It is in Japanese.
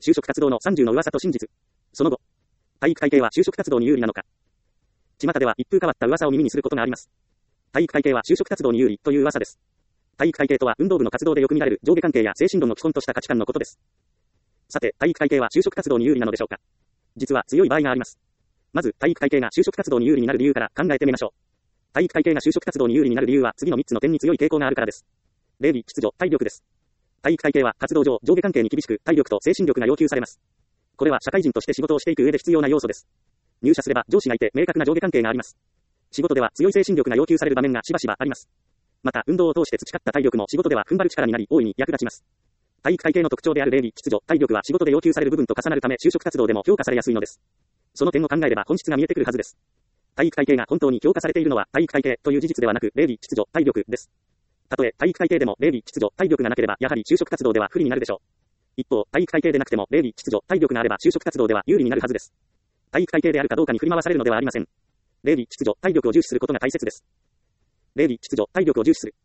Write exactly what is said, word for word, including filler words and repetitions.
就職活動のさんじゅうの噂と真実。その後、体育会系は就職活動に有利なのか。巷では一風変わった噂を耳にすることがあります。体育会系は就職活動に有利という噂です。体育会系とは運動部の活動でよく見られる上下関係や精神論の基本とした価値観のことです。さて、体育会系は就職活動に有利なのでしょうか。実は強い場合があります。まず、体育会系が就職活動に有利になる理由から考えてみましょう。体育会系が就職活動に有利になる理由は次のみっつの点に強い傾向があるからです。礼儀、秩序、体力です。体育会系は活動上、上下関係に厳しく、体力と精神力が要求されます。これは社会人として仕事をしていく上で必要な要素です。入社すれば上司がいて明確な上下関係があります。仕事では強い精神力が要求される場面がしばしばあります。また、運動を通して培った体力も仕事では踏ん張る力になり、大いに役立ちます。体育会系の特徴である礼儀、秩序、体力は仕事で要求される部分と重なるため、就職活動でも評価されやすいのです。その点を考えれば本質が見えてくるはずです。体育会系が本当に評価されているのは体育会系という事実ではなく、礼儀、秩序、体力です。たとえ体育会系でも礼儀、秩序、体力がなければ、やはり就職活動では不利になるでしょう。一方、体育会系でなくても礼儀、秩序、体力があれば就職活動では有利になるはずです。体育会系であるかどうかに振り回されるのではありません。礼儀、秩序、体力を重視することが大切です。礼儀、秩序、体力を重視する。